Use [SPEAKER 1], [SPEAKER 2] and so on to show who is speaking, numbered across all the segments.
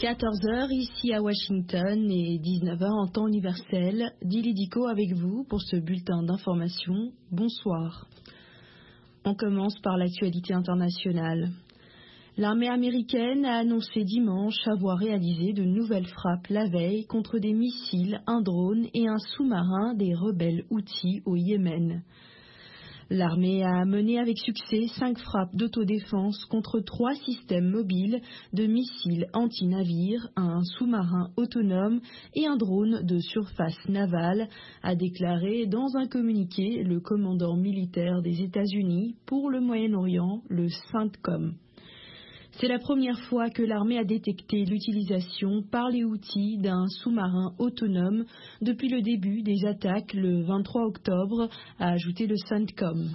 [SPEAKER 1] 14 heures ici à Washington et 19 heures en temps universel. Dili Diko avec vous pour ce bulletin d'information. Bonsoir. On commence par l'actualité internationale. L'armée américaine a annoncé dimanche avoir réalisé de nouvelles frappes la veille contre des missiles, un drone et un sous-marin des rebelles Houthis au Yémen. L'armée a mené avec succès 5 frappes d'autodéfense contre 3 systèmes mobiles de missiles anti-navires, un sous-marin autonome et un drone de surface navale, a déclaré dans un communiqué le commandant militaire des États-Unis pour le Moyen-Orient, le CENTCOM. C'est la première fois que l'armée a détecté l'utilisation par les Houthis d'un sous-marin autonome depuis le début des attaques le 23 octobre, a ajouté le CENTCOM.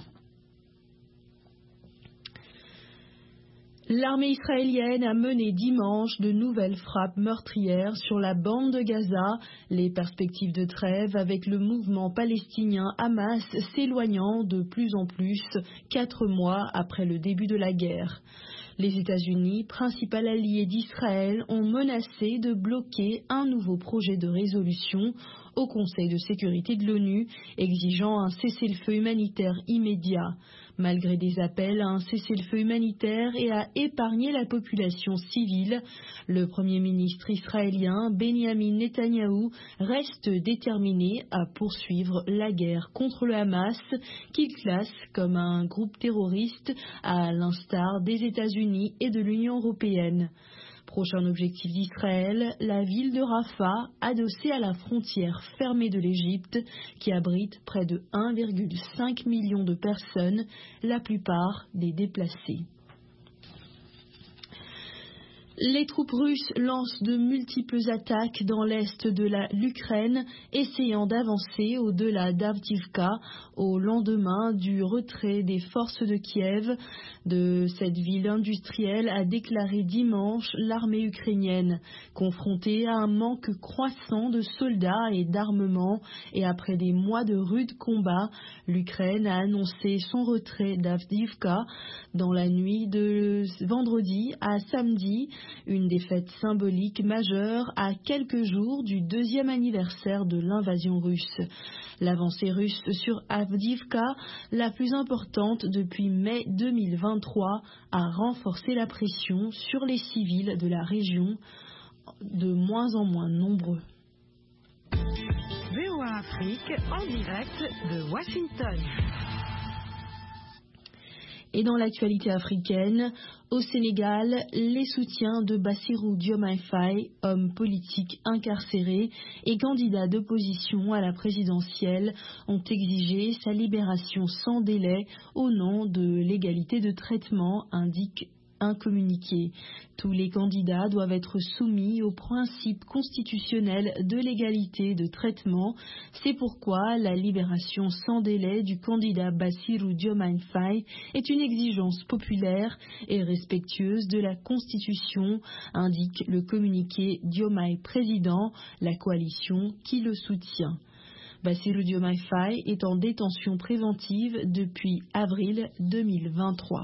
[SPEAKER 1] L'armée israélienne a mené dimanche de nouvelles frappes meurtrières sur la bande de Gaza, les perspectives de trêve avec le mouvement palestinien Hamas s'éloignant de plus en plus 4 mois après le début de la guerre. Les États-Unis, principal allié d'Israël, ont menacé de bloquer un nouveau projet de résolution au Conseil de sécurité de l'ONU, exigeant un cessez-le-feu humanitaire immédiat. Malgré des appels à un cessez-le-feu humanitaire et à épargner la population civile, le Premier ministre israélien Benjamin Netanyahou reste déterminé à poursuivre la guerre contre le Hamas, qu'il classe comme un groupe terroriste à l'instar des États-Unis et de l'Union européenne. Prochain objectif d'Israël, la ville de Rafah, adossée à la frontière fermée de l'Égypte, qui abrite près de 1,5 million de personnes, la plupart des déplacés. Les troupes russes lancent de multiples attaques dans l'est de l'Ukraine, essayant d'avancer au-delà d'Avdiivka au lendemain du retrait des forces de Kiev de cette ville industrielle, a déclaré dimanche l'armée ukrainienne. Confrontée à un manque croissant de soldats et d'armement et après des mois de rudes combats, l'Ukraine a annoncé son retrait d'Avdiivka dans la nuit de vendredi à samedi. Une défaite symbolique majeure à quelques jours du 2e anniversaire de l'invasion russe. L'avancée russe sur Avdiivka, la plus importante depuis mai 2023, a renforcé la pression sur les civils de la région, de moins en moins nombreux.
[SPEAKER 2] VOA Afrique en direct de Washington.
[SPEAKER 1] Et dans l'actualité africaine, au Sénégal, les soutiens de Bassirou Diomaye Faye, homme politique incarcéré et candidat d'opposition à la présidentielle, ont exigé sa libération sans délai au nom de l'égalité de traitement, indique un communiqué. Tous les candidats doivent être soumis au principe constitutionnel de l'égalité de traitement. C'est pourquoi la libération sans délai du candidat Bassirou Diomaye Faye est une exigence populaire et respectueuse de la Constitution, indique le communiqué Diomaye Président, la coalition qui le soutient. Bassirou Diomaye Faye est en détention préventive depuis avril 2023.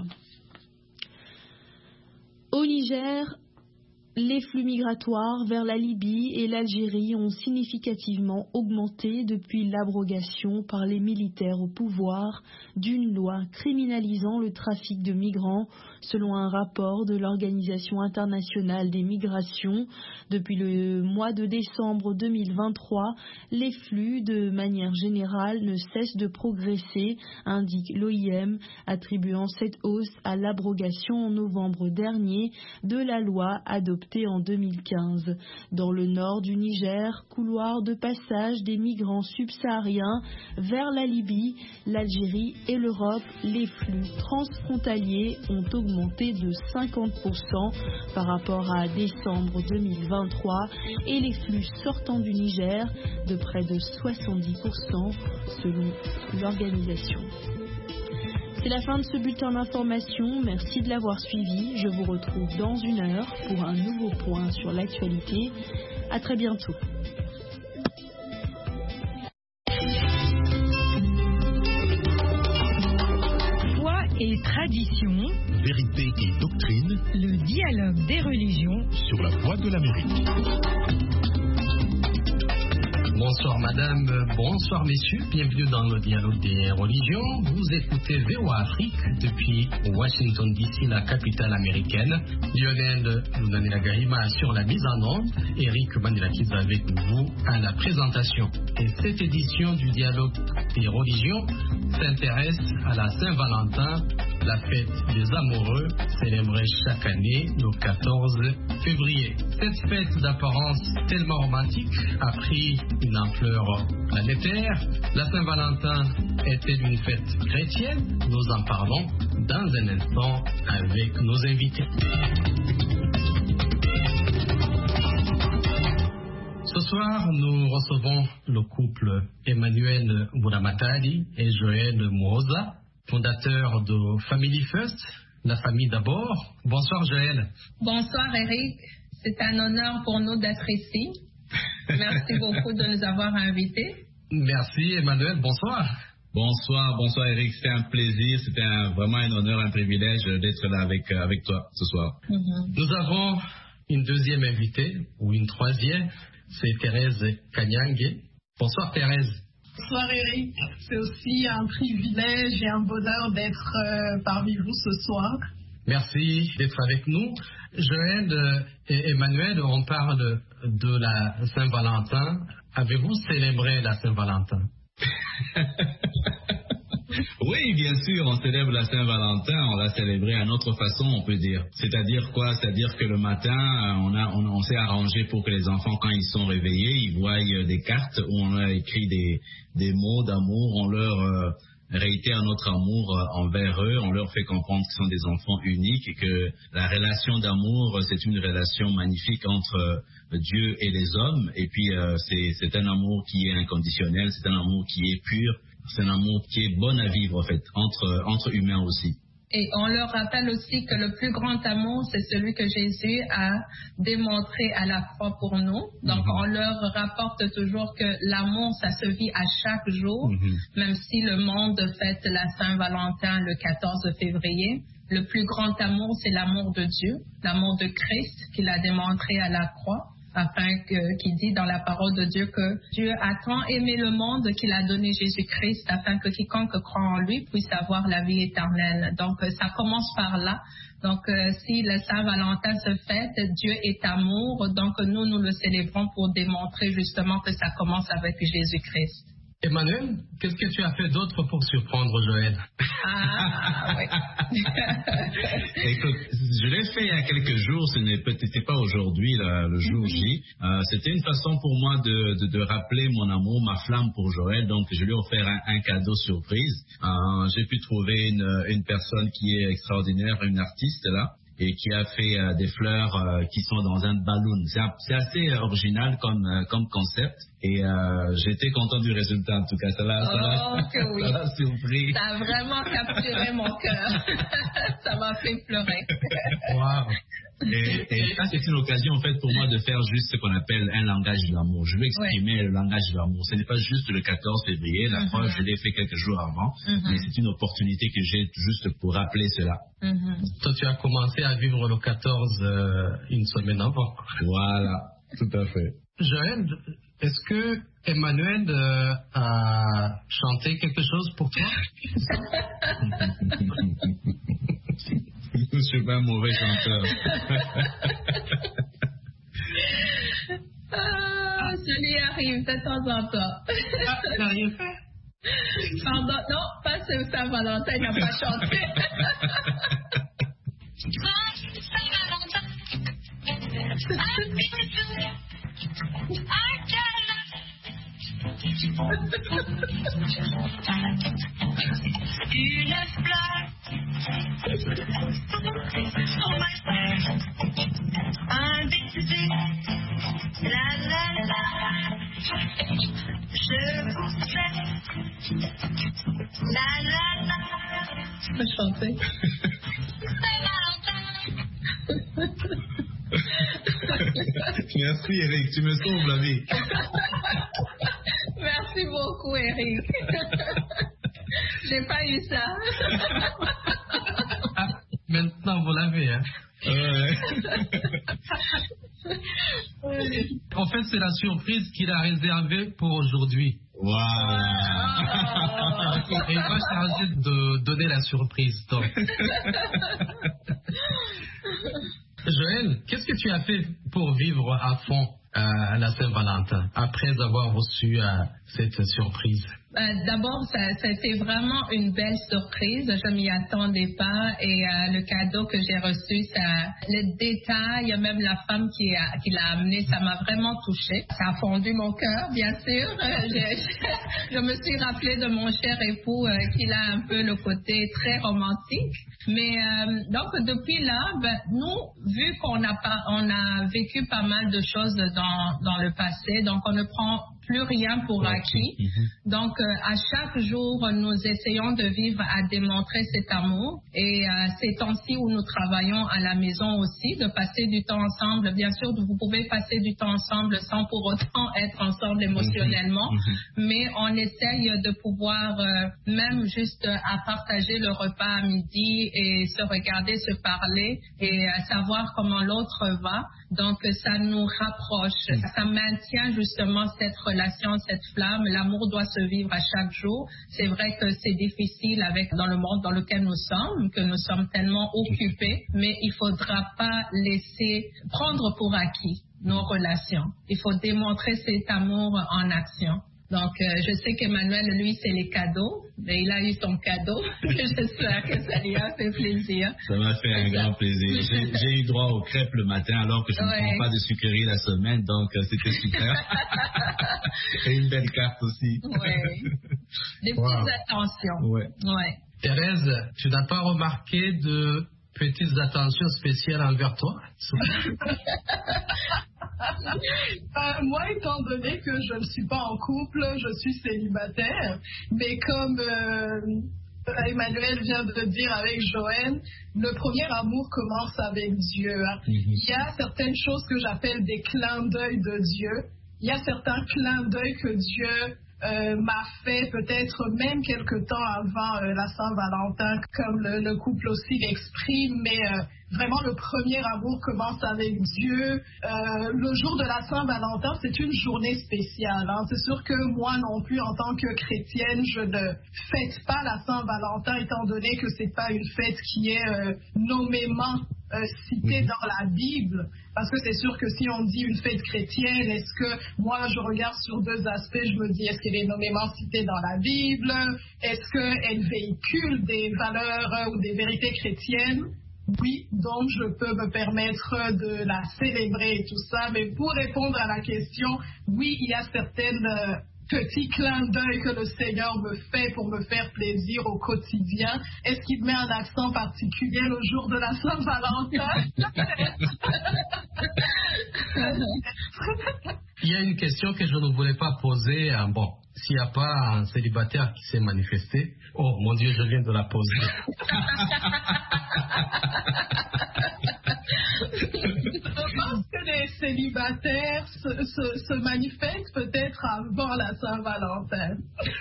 [SPEAKER 1] Au Niger, les flux migratoires vers la Libye et l'Algérie ont significativement augmenté depuis l'abrogation par les militaires au pouvoir d'une loi criminalisant le trafic de migrants, selon un rapport de l'Organisation internationale des migrations. Depuis le mois de décembre 2023, les flux, de manière générale, ne cessent de progresser, indique l'OIM, attribuant cette hausse à l'abrogation en novembre dernier de la loi adoptée en 2015. Dans le nord du Niger, couloir de passage des migrants subsahariens vers la Libye, l'Algérie et l'Europe, les flux transfrontaliers ont augmenté de 50% par rapport à décembre 2023 et les flux sortant du Niger de près de 70% selon l'organisation. C'est la fin de ce bulletin d'information. Merci de l'avoir suivi. Je vous retrouve dans 1 heure pour un nouveau point sur l'actualité. À très bientôt.
[SPEAKER 2] Foi et et tradition,
[SPEAKER 3] vérité et doctrine,
[SPEAKER 2] le dialogue des religions
[SPEAKER 3] sur la voie de l'Amérique.
[SPEAKER 4] Bonsoir madame, bonsoir messieurs, bienvenue dans le dialogue des religions. Vous écoutez VOA Afrique depuis Washington DC, la capitale américaine. Lionel Lunanelagahima assure la mise en onde, Eric Mandelakiz avec vous à la présentation. Et cette édition du dialogue des religions s'intéresse à la Saint-Valentin, la fête des amoureux, célébrée chaque année le 14 février. Cette fête d'apparence tellement romantique a pris une ampleur planétaire. La Saint-Valentin est-elle une fête chrétienne? Nous en parlons dans un instant avec nos invités. Ce soir, nous recevons le couple Emmanuel Bouramatadi et Joël Mouroza, fondateurs de Family First, la famille d'abord. Bonsoir Joël.
[SPEAKER 5] Bonsoir Eric, c'est un honneur pour nous d'être ici. Merci beaucoup de nous avoir invités.
[SPEAKER 4] Merci Emmanuel, bonsoir.
[SPEAKER 6] Bonsoir Eric, c'était un plaisir, vraiment un honneur, un privilège d'être là avec toi ce soir.
[SPEAKER 4] Nous avons une deuxième invitée, ou une troisième, c'est Thérèse Kanyange. Bonsoir Thérèse.
[SPEAKER 7] Bonsoir Eric, c'est aussi un privilège et un bonheur d'être parmi vous ce soir.
[SPEAKER 4] Merci d'être avec nous. Joël et Emmanuel, on parle de la Saint-Valentin. Avez-vous célébré la Saint-Valentin?
[SPEAKER 6] Oui, bien sûr, on célèbre la Saint-Valentin, on l'a célébré à notre façon, on peut dire. C'est-à-dire quoi? C'est-à-dire que le matin, on s'est arrangé pour que les enfants, quand ils sont réveillés, ils voient des cartes où on a écrit des mots d'amour, on leur réitère notre amour envers eux, on leur fait comprendre qu'ils sont des enfants uniques et que la relation d'amour, c'est une relation magnifique entre Dieu et les hommes, et puis c'est un amour qui est inconditionnel, c'est un amour qui est pur, c'est un amour qui est bon à vivre en fait, entre humains aussi.
[SPEAKER 5] Et on leur rappelle aussi que le plus grand amour, c'est celui que Jésus a démontré à la croix pour nous. Donc, on leur rapporte toujours que l'amour, ça se vit à chaque jour, même si le monde fête la Saint-Valentin le 14 février. Le plus grand amour, c'est l'amour de Dieu, l'amour de Christ qu'il a démontré à la croix, qui dit dans la parole de Dieu que Dieu a tant aimé le monde qu'il a donné Jésus-Christ afin que quiconque croit en lui puisse avoir la vie éternelle. Donc, ça commence par là. Donc, si le Saint-Valentin se fête, Dieu est amour. Donc, nous le célébrons pour démontrer justement que ça commence avec Jésus-Christ.
[SPEAKER 4] Emmanuel, qu'est-ce que tu as fait d'autre pour surprendre Joël?
[SPEAKER 5] Oui.
[SPEAKER 6] Écoute, je l'ai fait il y a quelques jours, ce n'était pas aujourd'hui, le jour J. C'était une façon pour moi de rappeler mon amour, ma flamme pour Joël. Donc, je lui ai offert un cadeau surprise. J'ai pu trouver une personne qui est extraordinaire, une artiste là, et qui a fait des fleurs qui sont dans un ballon. C'est assez original comme concept. Et j'étais content du résultat, en tout cas. Ça l'a surpris.
[SPEAKER 5] Ça a vraiment capturé mon cœur. Ça m'a fait pleurer.
[SPEAKER 6] Wow. Et ça, c'est une occasion, en fait, pour moi de faire juste ce qu'on appelle un langage de l'amour. Je veux exprimer le langage de l'amour. Ce n'est pas juste le 14 février. La preuve, je l'ai fait quelques jours avant. Mais c'est une opportunité que j'ai juste pour rappeler cela.
[SPEAKER 4] Toi, tu as commencé à vivre le 14 une semaine avant.
[SPEAKER 6] Voilà, tout à fait.
[SPEAKER 4] Joël, est-ce que Emmanuel a chanté quelque chose pour toi?
[SPEAKER 6] Je ne suis pas un mauvais chanteur.
[SPEAKER 5] Je lui arrive de temps en temps.
[SPEAKER 7] Tu n'as rien fait?
[SPEAKER 5] Pardon, non, pas ce Saint-Valentin, il n'a pas chanté.
[SPEAKER 8] Une fleur sur ma terre, un baiser, la la la, je vous fais, la la la.
[SPEAKER 5] Tu peux chanter.
[SPEAKER 6] Merci Eric, tu me sauves la vie.
[SPEAKER 5] Merci beaucoup Eric. J'ai pas eu ça.
[SPEAKER 4] Maintenant, vous l'avez. Hein. En fait, c'est la surprise qu'il a réservée pour aujourd'hui.
[SPEAKER 6] Voilà.
[SPEAKER 4] Et il va charger de donner la surprise. Donc. Joël, qu'est-ce que tu as fait pour vivre à fond la Saint-Valentin après avoir reçu cette surprise?
[SPEAKER 5] D'abord, ça a été vraiment une belle surprise. Je m'y attendais pas et le cadeau que j'ai reçu, les détails, même la femme qui l'a amené, ça m'a vraiment touchée. Ça a fondu mon cœur, bien sûr. Je me suis rappelée de mon cher époux qui a un peu le côté très romantique. Mais donc depuis là, nous, vu qu'on a vécu pas mal de choses dans le passé, donc on ne prend plus rien pour acquis. Donc, à chaque jour, nous essayons de vivre à démontrer cet amour. Et ces temps-ci où nous travaillons à la maison aussi, de passer du temps ensemble. Bien sûr, vous pouvez passer du temps ensemble sans pour autant être ensemble émotionnellement. Mais on essaye de pouvoir, même juste à partager le repas à midi et se regarder, se parler et savoir comment l'autre va. Donc, ça nous rapproche. Ça maintient justement cette relation, cette flamme. L'amour doit se vivre à chaque jour. C'est vrai que c'est difficile dans le monde dans lequel nous sommes, que nous sommes tellement occupés, mais il ne faudra pas laisser prendre pour acquis nos relations. Il faut démontrer cet amour en action. Donc, je sais qu'Emmanuel, lui, c'est les cadeaux. Mais il a eu son cadeau. J'espère que ça lui a fait plaisir.
[SPEAKER 6] Ça m'a fait un grand plaisir. J'ai eu droit aux crêpes le matin alors que je ne prends pas de sucreries la semaine. Donc, c'était super. Et une belle carte aussi.
[SPEAKER 5] Oui. Des petites attentions.
[SPEAKER 6] Ouais.
[SPEAKER 5] Thérèse,
[SPEAKER 4] tu n'as pas remarqué de petites attentions spéciales envers toi?
[SPEAKER 7] Moi, étant donné que je ne suis pas en couple, je suis célibataire, mais comme Emmanuel vient de dire avec Joël, le premier amour commence avec Dieu. Il y a certaines choses que j'appelle des clins d'œil de Dieu. Il y a certains clins d'œil que Dieu m'a fait peut-être même quelque temps avant la Saint-Valentin, comme le couple aussi l'exprime, mais vraiment le premier amour commence avec Dieu. Le jour de la Saint-Valentin, c'est une journée spéciale. C'est sûr que moi non plus, en tant que chrétienne, je ne fête pas la Saint-Valentin, étant donné que c'est pas une fête qui est nommément citée dans la Bible. Parce que c'est sûr que si on dit une fête chrétienne, est-ce que moi je regarde sur deux aspects, je me dis est-ce qu'elle est nommément citée dans la Bible? Est-ce qu'elle véhicule des valeurs ou des vérités chrétiennes? Oui, donc je peux me permettre de la célébrer et tout ça. Mais pour répondre à la question, oui, il y a certaines petits clins d'œil que le Seigneur me fait pour me faire plaisir au quotidien. Est-ce qu'il met un accent particulier le jour de la Saint-Valentin?
[SPEAKER 4] Il y a une question que je ne voulais pas poser. Bon, s'il n'y a pas un célibataire qui s'est manifesté, oh mon Dieu, je viens de la poser.
[SPEAKER 7] Je pense que les célibataires se manifestent peut-être avant la Saint-Valentin.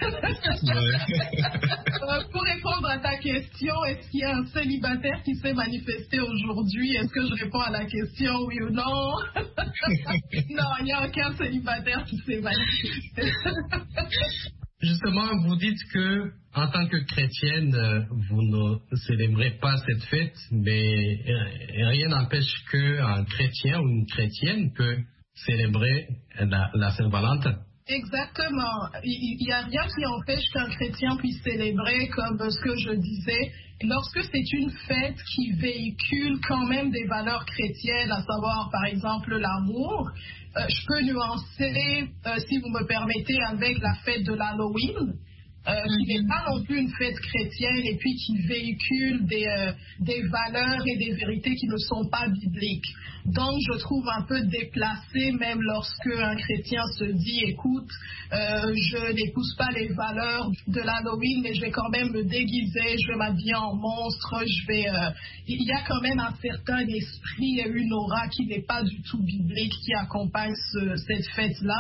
[SPEAKER 7] Pour répondre à ta question, est-ce qu'il y a un célibataire qui s'est manifesté aujourd'hui? Est-ce que je réponds à la question oui ou non? Non, il n'y a aucun célibataire qui s'est manifesté.
[SPEAKER 4] Justement, vous dites que, en tant que chrétienne, vous ne célébrez pas cette fête, mais rien n'empêche qu'un chrétien ou une chrétienne peut célébrer la Saint-Valentin.
[SPEAKER 7] Exactement. Il n'y a rien qui empêche qu'un chrétien puisse célébrer, comme ce que je disais, lorsque c'est une fête qui véhicule quand même des valeurs chrétiennes, à savoir par exemple l'amour. Je peux nuancer, si vous me permettez, avec la fête de l'Halloween, qui n'est pas non plus une fête chrétienne et puis qui véhicule des valeurs et des vérités qui ne sont pas bibliques. Donc, je trouve un peu déplacé, même lorsque un chrétien se dit, écoute, je n'épouse pas les valeurs de l'Halloween, mais je vais quand même me déguiser, je vais m'habiller en monstre, il y a quand même un certain esprit et une aura qui n'est pas du tout biblique qui accompagne cette fête-là.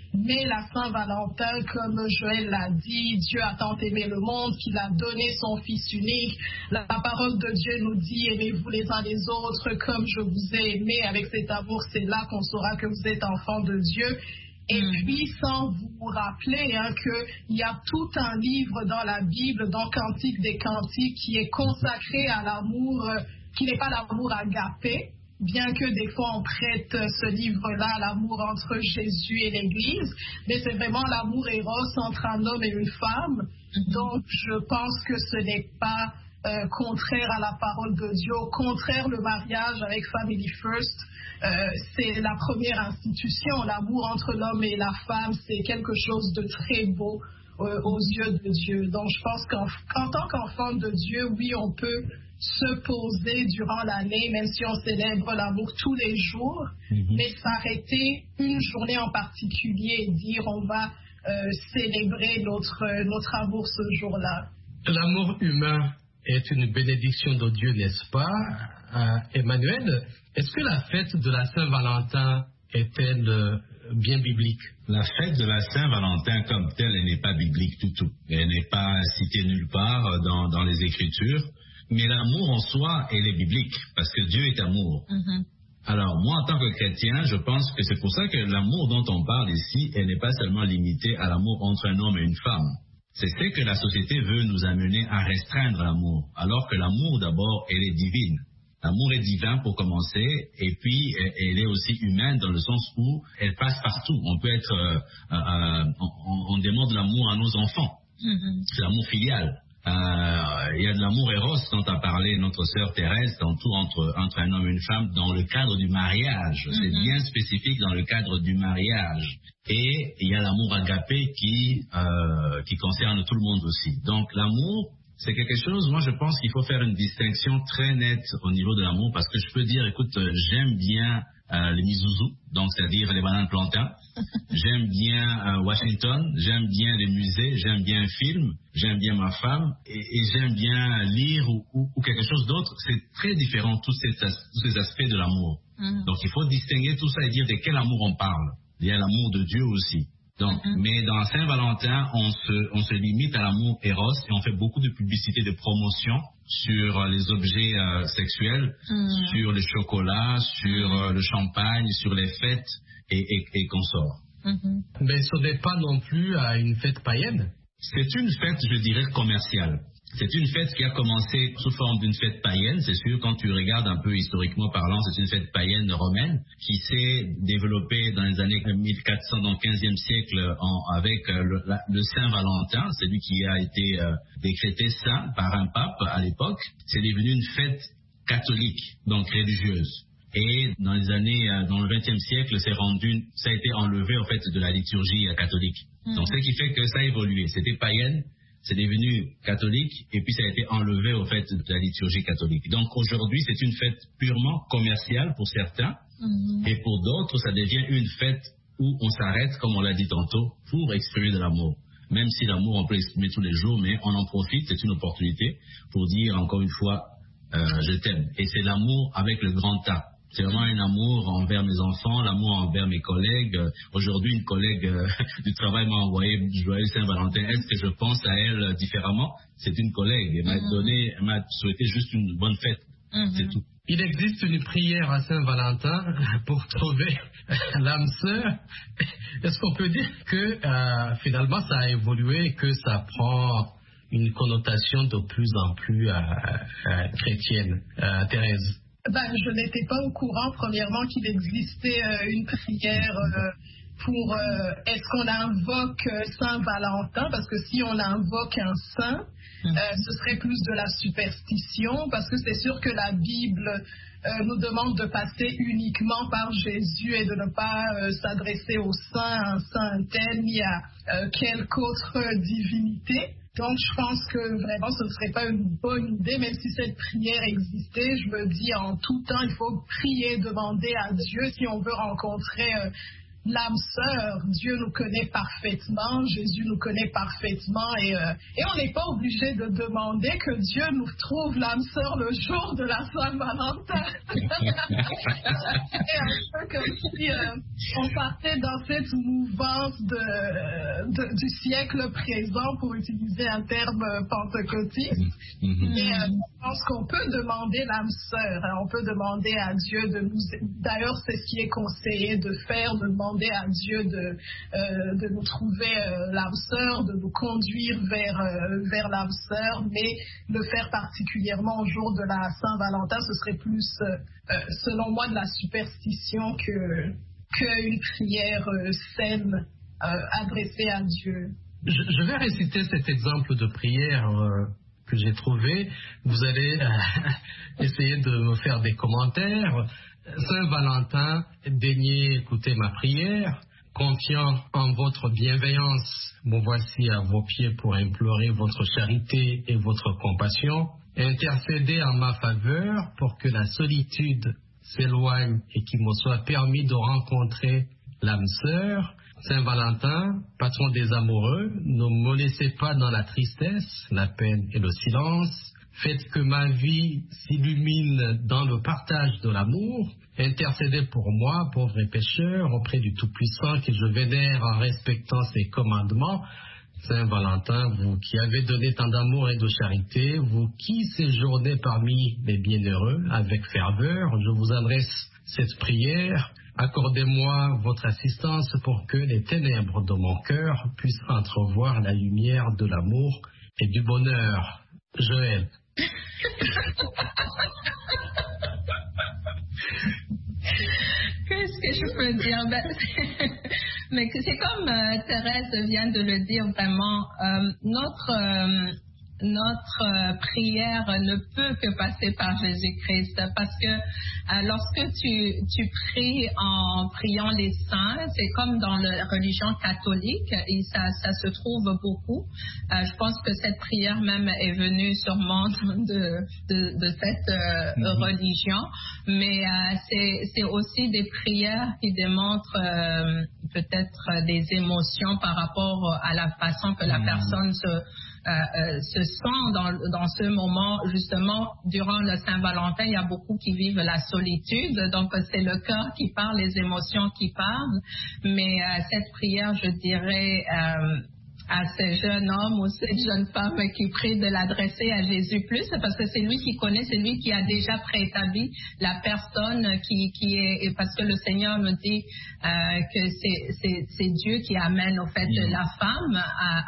[SPEAKER 7] Mais la Saint-Valentin, comme Joël l'a dit, Dieu a tant aimé le monde qu'il a donné son Fils unique. La parole de Dieu nous dit, aimez-vous les uns les autres comme je vous ai aimé. Avec cet amour, c'est là qu'on saura que vous êtes enfants de Dieu. Et puis, sans vous rappeler qu'il y a tout un livre dans la Bible, dans Cantique des Cantiques, qui est consacré à l'amour, qui n'est pas l'amour agapé, bien que des fois on prête ce livre-là à l'amour entre Jésus et l'Église, mais c'est vraiment l'amour éros entre un homme et une femme. Donc, je pense que ce n'est pas contraire à la parole de Dieu. Au contraire, le mariage avec Family First, c'est la première institution. L'amour entre l'homme et la femme, c'est quelque chose de très beau aux yeux de Dieu. Donc, je pense qu'en tant qu'enfant de Dieu, oui, on peut se poser durant l'année, même si on célèbre l'amour tous les jours, mais s'arrêter une journée en particulier et dire on va célébrer notre amour ce jour-là.
[SPEAKER 4] L'amour humain est une bénédiction de Dieu, n'est-ce pas, Emmanuel? Est-ce que la fête de la Saint-Valentin est-elle bien biblique?
[SPEAKER 6] La fête de la Saint-Valentin comme telle, elle n'est pas biblique du tout. Elle n'est pas citée nulle part dans les Écritures. Mais l'amour en soi, elle est biblique, parce que Dieu est amour. Alors, moi, en tant que chrétien, je pense que c'est pour ça que l'amour dont on parle ici, elle n'est pas seulement limitée à l'amour entre un homme et une femme. C'est ce que la société veut nous amener à restreindre l'amour, alors que l'amour, d'abord, elle est divine. L'amour est divin pour commencer, et puis elle est aussi humaine dans le sens où elle passe partout. On peut être, on demande l'amour à nos enfants. C'est l'amour filial. Il y a de l'amour éros dont a parlé notre sœur Thérèse, tantôt entre un homme et une femme, dans le cadre du mariage. C'est bien spécifique dans le cadre du mariage. Et il y a l'amour agapé qui concerne tout le monde aussi. Donc l'amour, c'est quelque chose, moi je pense qu'il faut faire une distinction très nette au niveau de l'amour, parce que je peux dire, écoute, j'aime bien les mizouzous, donc c'est-à-dire les bananes plantains. J'aime bien Washington, j'aime bien les musées, j'aime bien un film, j'aime bien ma femme, et j'aime bien lire ou quelque chose d'autre. C'est très différent, tous ces aspects de l'amour. Donc il faut distinguer tout ça et dire de quel amour on parle. Il y a l'amour de Dieu aussi. Donc, mais dans Saint-Valentin, on se limite à l'amour éros et on fait beaucoup de publicité, de promotion sur les objets sexuels, sur le chocolat, sur le champagne, sur les fêtes et consorts.
[SPEAKER 4] Mais ce n'est pas non plus une fête païenne.
[SPEAKER 6] C'est une fête, je dirais, commerciale. C'est une fête qui a commencé sous forme d'une fête païenne, c'est sûr, quand tu regardes un peu historiquement parlant, c'est une fête païenne romaine qui s'est développée dans les années 1400, dans le 15e siècle, avec le Saint-Valentin, c'est lui qui a été décrété saint par un pape à l'époque. C'est devenu une fête catholique, donc religieuse. Et dans les années, dans le 20e siècle, ça a été enlevé en fait de la liturgie catholique. Donc ce qui fait que ça a évolué. C'était païenne, c'est devenu catholique, et puis ça a été enlevé au fait de la liturgie catholique. Donc aujourd'hui, c'est une fête purement commerciale pour certains, et pour d'autres, ça devient une fête où on s'arrête, comme on l'a dit tantôt, pour exprimer de l'amour. Même si l'amour, on peut l'exprimer tous les jours, mais on en profite, c'est une opportunité pour dire encore une fois, je t'aime. Et c'est l'amour avec le grand A. C'est vraiment un amour envers mes enfants, l'amour envers mes collègues. Aujourd'hui, une collègue du travail m'a envoyé Joyeux Saint-Valentin. Est-ce que je pense à elle différemment? C'est une collègue. Elle m'a souhaité juste une bonne fête. C'est tout.
[SPEAKER 4] Il existe une prière à Saint-Valentin pour trouver l'âme sœur. Est-ce qu'on peut dire que finalement ça a évolué et que ça prend une connotation de plus en plus chrétienne? Thérèse?
[SPEAKER 7] Je n'étais pas au courant, premièrement, qu'il existait une prière pour est-ce qu'on invoque Saint-Valentin, parce que si on invoque un saint, ce serait plus de la superstition, parce que c'est sûr que la Bible nous demande de passer uniquement par Jésus et de ne pas s'adresser au saint, un saint tel, ni à quelque autre divinité. Donc, je pense que vraiment, ce ne serait pas une bonne idée, même si cette prière existait. Je me dis, en tout temps, il faut prier, demander à Dieu si on veut rencontrer l'âme sœur, Dieu nous connaît parfaitement, Jésus nous connaît parfaitement et on n'est pas obligé de demander que Dieu nous trouve l'âme sœur le jour de la Saint-Valentin. C'est un peu comme si on partait dans cette mouvance du siècle présent, pour utiliser un terme pentecôtiste. Et je pense qu'on peut demander l'âme sœur, on peut demander à Dieu de nous... D'ailleurs, c'est ce qui est conseillé de faire, de demander à Dieu de nous trouver l'âme sœur, de nous conduire vers l'âme sœur, mais le faire particulièrement au jour de la Saint-Valentin, ce serait plus, selon moi, de la superstition qu'une prière saine adressée à Dieu.
[SPEAKER 4] Je vais réciter cet exemple de prière que j'ai trouvé. Vous allez essayer de me faire des commentaires. Saint-Valentin, daignez écouter ma prière. Confiant en votre bienveillance, me voici à vos pieds pour implorer votre charité et votre compassion. Intercédez en ma faveur pour que la solitude s'éloigne et qu'il me soit permis de rencontrer l'âme sœur. Saint-Valentin, patron des amoureux, ne me laissez pas dans la tristesse, la peine et le silence. Faites que ma vie s'illumine dans le partage de l'amour. Intercédez pour moi, pauvre et pécheur, auprès du Tout-Puissant que je vénère en respectant ses commandements. Saint-Valentin, vous qui avez donné tant d'amour et de charité, vous qui séjournez parmi les bienheureux avec ferveur, je vous adresse cette prière. Accordez-moi votre assistance pour que les ténèbres de mon cœur puissent entrevoir la lumière de l'amour et du bonheur. Joël.
[SPEAKER 5] Qu'est-ce que je peux dire? Mais c'est comme Thérèse vient de le dire, vraiment, notre prière ne peut que passer par Jésus-Christ, parce que lorsque tu pries en priant les saints, c'est comme dans la religion catholique, et ça se trouve beaucoup. Je pense que cette prière même est venue sûrement de cette religion, mais c'est aussi des prières qui démontrent peut-être des émotions par rapport à la façon que la personne se sent dans ce moment. Justement, durant le Saint-Valentin, il y a beaucoup qui vivent la solitude, donc c'est le cœur qui parle, les émotions qui parlent, mais cette prière, je dirais, à ce jeune homme ou cette jeune femme qui prie de l'adresser à Jésus plus, parce que c'est lui qui connaît, c'est lui qui a déjà préétabli la personne qui est, parce que le Seigneur nous dit que c'est Dieu qui amène au fait la femme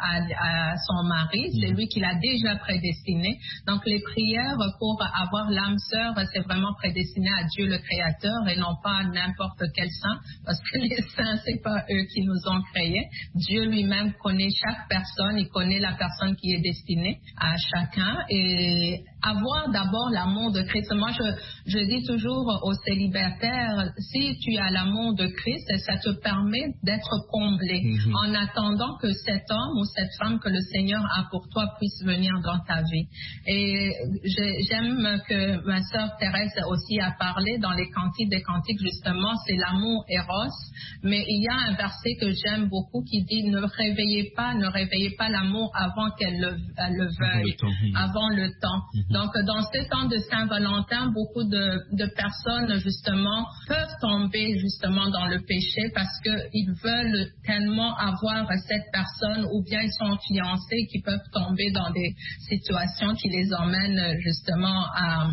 [SPEAKER 5] à son mari, c'est lui qui l'a déjà prédestiné. Donc les prières pour avoir l'âme sœur, c'est vraiment prédestiné à Dieu le Créateur et non pas à n'importe quel saint, parce que les saints, c'est pas eux qui nous ont créés. Dieu lui-même connaît chaque personne, il connaît la personne qui est destinée à chacun, et avoir d'abord l'amour de Christ. Moi, je dis toujours aux célibataires, si tu as l'amour de Christ, ça te permet d'être comblé en attendant que cet homme ou cette femme que le Seigneur a pour toi puisse venir dans ta vie. Et j'aime que ma sœur Thérèse aussi a parlé dans les cantiques des cantiques, justement, c'est l'amour éros, mais il y a un verset que j'aime beaucoup qui dit ne réveillez pas l'amour avant qu'elle le veuille, avant le temps. Donc, dans ce temps de Saint-Valentin, beaucoup de personnes, justement, peuvent tomber, justement, dans le péché parce qu'ils veulent tellement avoir cette personne, ou bien ils sont fiancés, qui peuvent tomber dans des situations qui les emmènent, justement,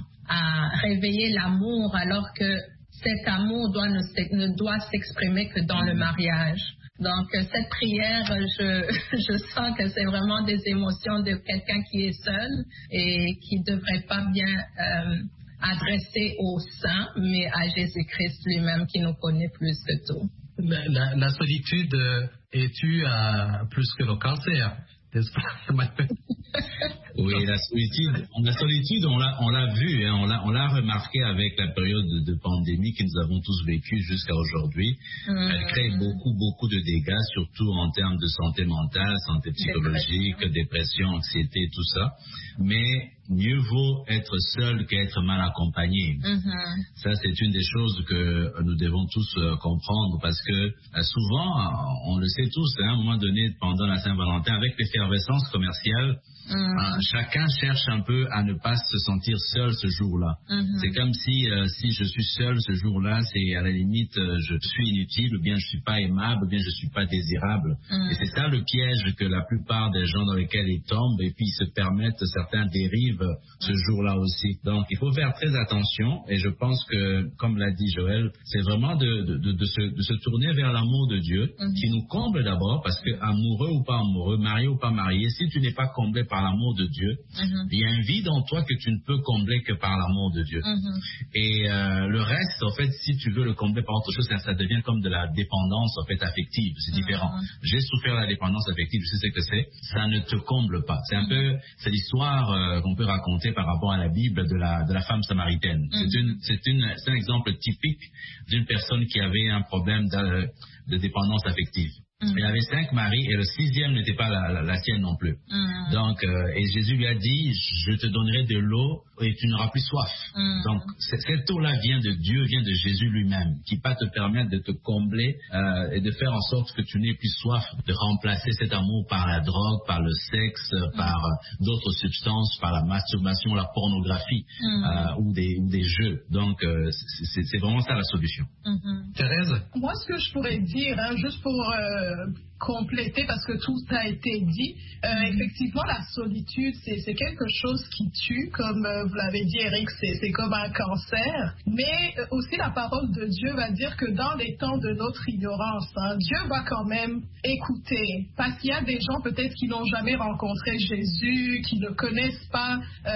[SPEAKER 5] à réveiller l'amour, alors que cet amour ne doit s'exprimer que dans le mariage. Donc, cette prière, je sens que c'est vraiment des émotions de quelqu'un qui est seul et qui ne devrait pas bien adresser au saint, mais à Jésus-Christ lui-même qui nous connaît plus que tout.
[SPEAKER 4] La solitude est due à plus que le cancer, n'est-ce pas?
[SPEAKER 6] Oui, la solitude, on l'a vu, hein, on l'a remarqué avec la période de pandémie que nous avons tous vécue jusqu'à aujourd'hui. Elle crée beaucoup de dégâts, surtout en termes de santé mentale, santé psychologique, dépression, anxiété, tout ça. Mais mieux vaut être seul qu'être mal accompagné. Ça, c'est une des choses que nous devons tous comprendre, parce que souvent, on le sait tous, à un moment donné, pendant la Saint-Valentin, avec l'effervescence commerciale, chacun cherche un peu à ne pas se sentir seul ce jour-là. C'est comme si je suis seul ce jour-là, c'est à la limite je suis inutile, ou bien je suis pas aimable, ou bien je suis pas désirable. Et c'est ça le piège que la plupart des gens dans lesquels ils tombent, et puis ils se permettent certains dérives ce jour-là aussi. Donc il faut faire très attention, et je pense que, comme l'a dit Joël, c'est vraiment de se tourner vers l'amour de Dieu, qui nous comble d'abord, parce que amoureux ou pas amoureux, marié ou pas marié, si tu n'es pas comblé par l'amour de Dieu, il y a un vide en toi que tu ne peux combler que par l'amour de Dieu. Et le reste, en fait, si tu veux le combler par autre chose, ça devient comme de la dépendance, en fait, affective. C'est différent. J'ai souffert de la dépendance affective, je sais ce que c'est. Ça ne te comble pas. C'est un peu, c'est l'histoire qu'on peut raconter par rapport à la Bible de la femme samaritaine. C'est un exemple typique d'une personne qui avait un problème de dépendance affective. Elle avait 5 maris et le 6e n'était pas la sienne non plus. Donc, et Jésus lui a dit, je te donnerai de l'eau et tu n'auras plus soif. Donc, cette eau-là vient de Dieu, vient de Jésus lui-même, qui va te permettre de te combler et de faire en sorte que tu n'aies plus soif, de remplacer cet amour par la drogue, par le sexe, par d'autres substances, par la masturbation, la pornographie ou des jeux. Donc, c'est vraiment ça la solution.
[SPEAKER 4] Thérèse?
[SPEAKER 7] Moi, ce que je pourrais dire, juste pour compléter, parce que tout a été dit, effectivement, la solitude, c'est quelque chose qui tue, comme vous l'avez dit, Eric, c'est comme un cancer, mais aussi la parole de Dieu va dire que dans les temps de notre ignorance, Dieu va quand même écouter, parce qu'il y a des gens peut-être qui n'ont jamais rencontré Jésus, qui ne connaissent pas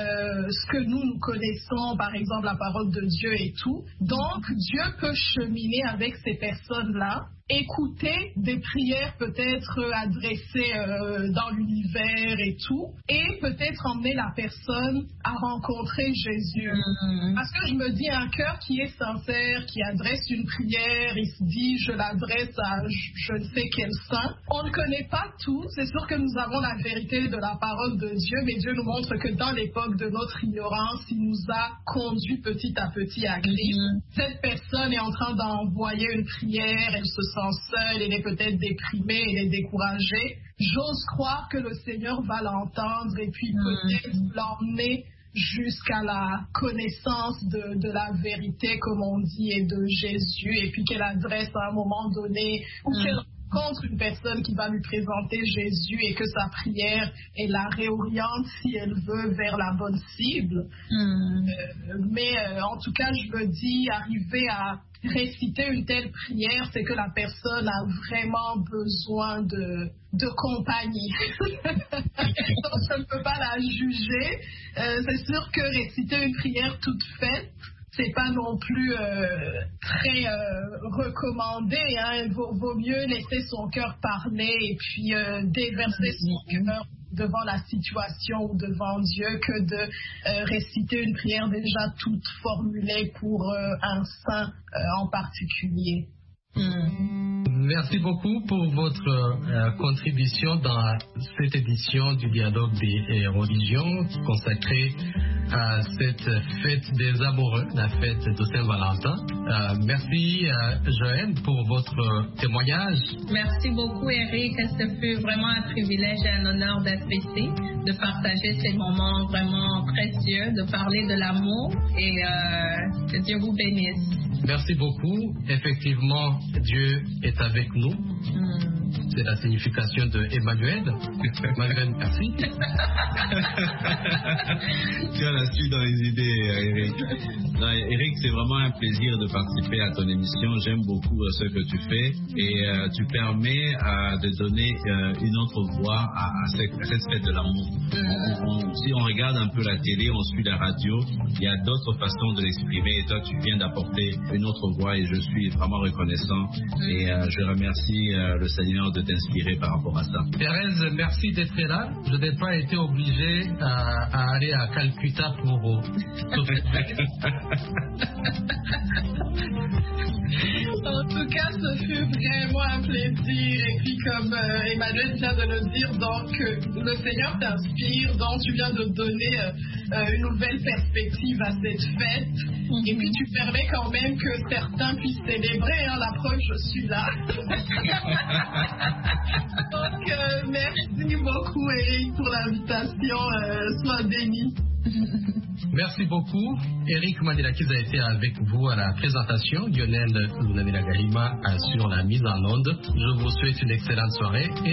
[SPEAKER 7] ce que nous connaissons, par exemple la parole de Dieu et tout. Donc Dieu peut cheminer avec ces personnes-là, écouter des prières peut-être adressées dans l'univers et tout, et peut-être emmener la personne à rencontrer Jésus. Parce que je me dis, un cœur qui est sincère, qui adresse une prière, il se dit, je l'adresse à je ne sais quel saint. On ne connaît pas tout, c'est sûr que nous avons la vérité de la parole de Dieu, mais Dieu nous montre que dans l'époque de notre ignorance, il nous a conduits petit à petit à Christ. Cette personne est en train d'envoyer une prière, elle se sent seule, elle est peut-être déprimée, elle est découragée. J'ose croire que le Seigneur va l'entendre et puis peut-être l'emmener jusqu'à la connaissance de la vérité, comme on dit, et de Jésus, et puis qu'elle adresse à un moment donné, ou qu'elle rencontre une personne qui va lui présenter Jésus et que sa prière, elle la réoriente, si elle veut, vers la bonne cible. Mais en tout cas, je me dis, arriver à réciter une telle prière, c'est que la personne a vraiment besoin de compagnie. Donc, je ne peux pas la juger. C'est sûr que réciter une prière toute faite, c'est pas non plus très recommandé. Il vaut mieux laisser son cœur parler et puis déverser son cœur devant la situation ou devant Dieu que de réciter une prière déjà toute formulée pour un saint en particulier.
[SPEAKER 4] Merci beaucoup pour votre contribution dans cette édition du Dialogue des religions consacrée à cette fête des amoureux, la fête de Saint-Valentin. Merci Joël pour votre témoignage.
[SPEAKER 5] Merci beaucoup Eric, ce fut vraiment un privilège et un honneur d'être ici, de partager ces moments vraiment précieux, de parler de l'amour et que Dieu vous bénisse.
[SPEAKER 4] Merci beaucoup. Effectivement, Dieu est avec nous. C'est la signification de Emmanuel. Emmanuel, merci.
[SPEAKER 6] Tu as la suite dans les idées, Eric. Non, Eric, c'est vraiment un plaisir de participer à ton émission. J'aime beaucoup ce que tu fais et tu permets de donner une autre voix à cette fête de l'amour. Si on regarde un peu la télé, on suit la radio, il y a d'autres façons de l'exprimer et toi, tu viens d'apporter une autre voix et je suis vraiment reconnaissant et je remercie le Seigneur de t'inspirer par rapport à ça.
[SPEAKER 4] Thérèse, merci d'être là. Je n'ai pas été obligé à aller à Calcutta pour
[SPEAKER 7] En tout cas, ce fut vraiment un plaisir. Et puis, comme Emmanuel vient de le dire, donc le Seigneur t'inspire, donc tu viens de donner une nouvelle perspective à cette fête. Et puis tu permets quand même que certains puissent célébrer. La preuve, je suis là. Donc, merci beaucoup, Eric, pour l'invitation. Sois béni.
[SPEAKER 4] Merci beaucoup. Eric Mandelakiz a été avec vous à la présentation. Lionel Lunanila Gahima sur la mise en onde. Je vous souhaite une excellente soirée.